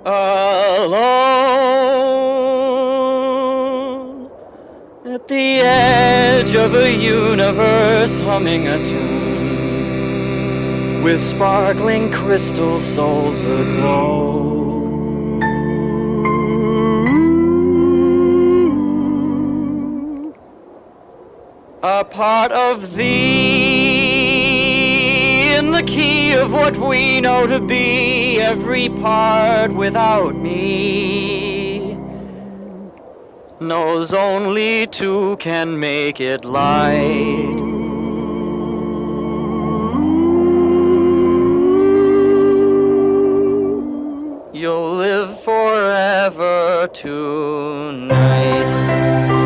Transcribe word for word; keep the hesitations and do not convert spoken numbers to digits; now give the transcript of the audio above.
Alone at the edge of a universe humming a tune with sparkling crystal souls aglow. A part of thee in the key of what we know to be every part without me knows only two can make it light. You'll live forever tonight.